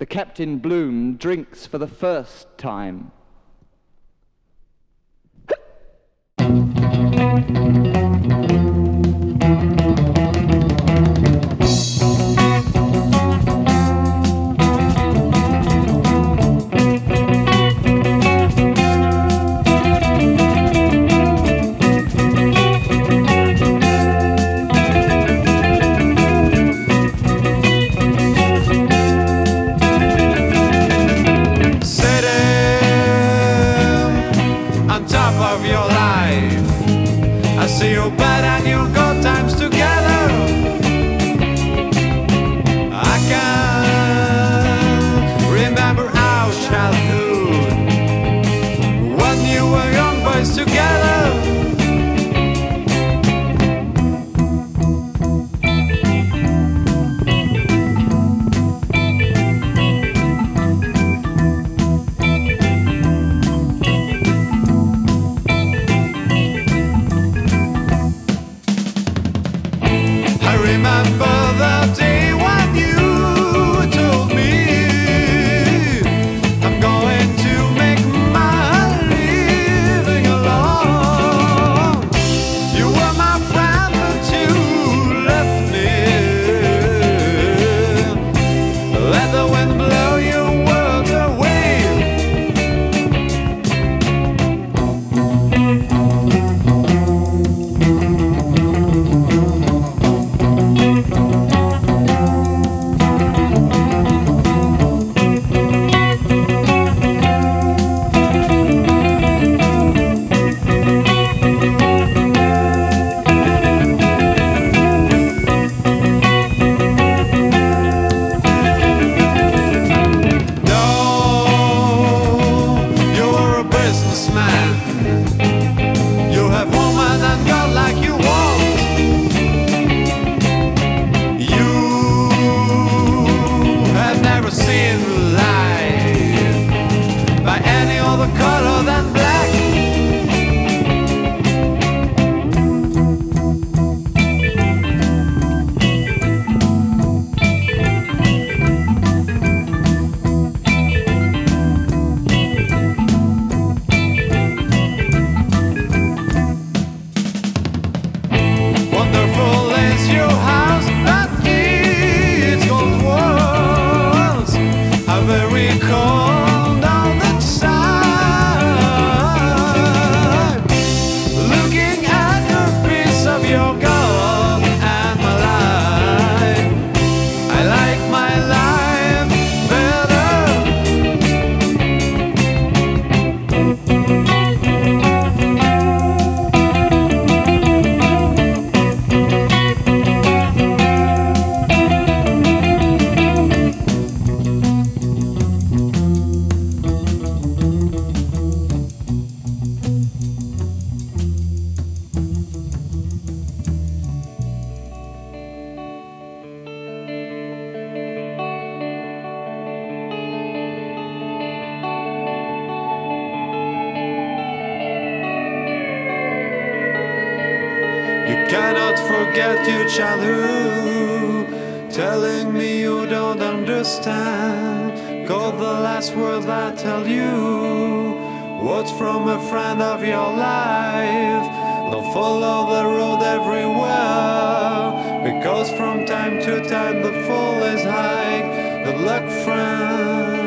The Captain Bloom drinks for the first time. See you bad and you good times together. I can remember our childhood when you were young boys together. Remember the day when you told me I'm going to make my living alone. You were my friend, but you left me. Let the wind blow your words away. You have woman and God like you want. You have never seen life by any other color than black. Wonderful is your house, but its cold walls are very cold on the side. Looking at the piece of your God and my life, I like my life better. You cannot forget your childhood, telling me you don't understand. Call the last words I tell you, words from a friend of your life. Don't follow the road everywhere, because from time to time the fall is high. Good luck, friend.